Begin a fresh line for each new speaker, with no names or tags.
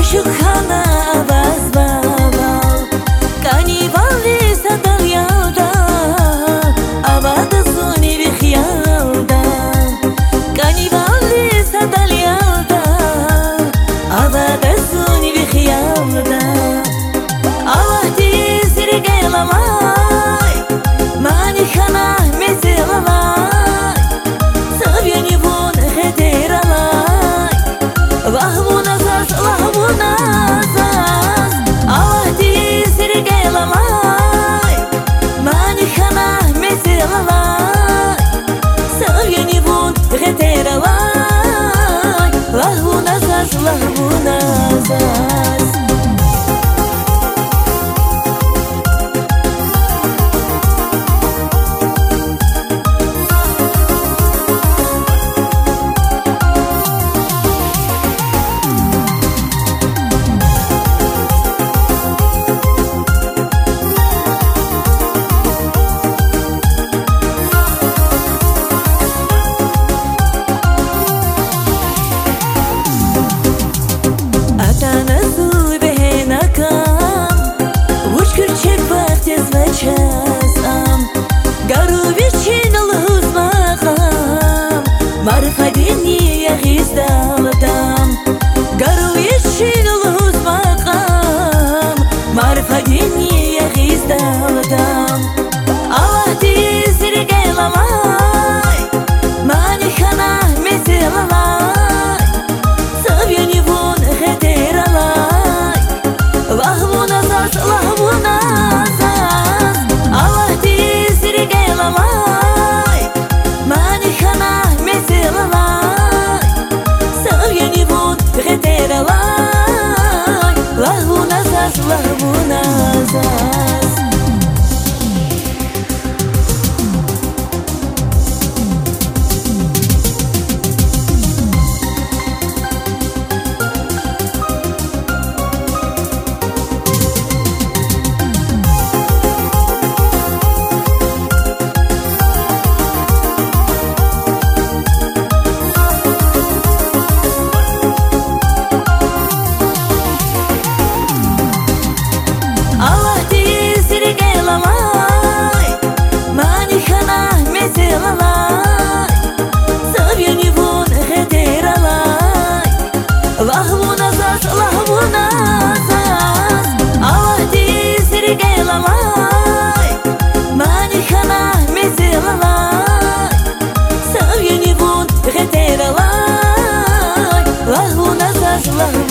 Shukana avazbaba Kanivali sadal yalda Avada suni bikhyalda Kanivali sadal yalda Avada suni bikhyalda Allah dizir gelamay Mani khana mezilalay Savyani vun kheteralay Vahvuna zaz, vahvuna zaz Allah dizir gelamay Mani khana mezilalay Savyani vun kheteralay Vahvuna zaz, vahvuna zaz Marfadini yagizdaldam Garuishin uluz maqam Marfadini yagizdaldam Allah dizir gelamay Mani khana mezilalay Savyani vun kheteralay Vahvuna zaz, vahvuna zaz Allah dizir gelamay Mani khana mezilalay Savyani vun kheteralay Vahvuna zaz, vahvuna zaz Mani khana mezilalay Savyani vun kheteralay Vahvuna zaz, vahvuna zaz Allah dizir gelamay Mani khana mezilalay Savyani vun kheteralay Vahvuna zaz, vahvuna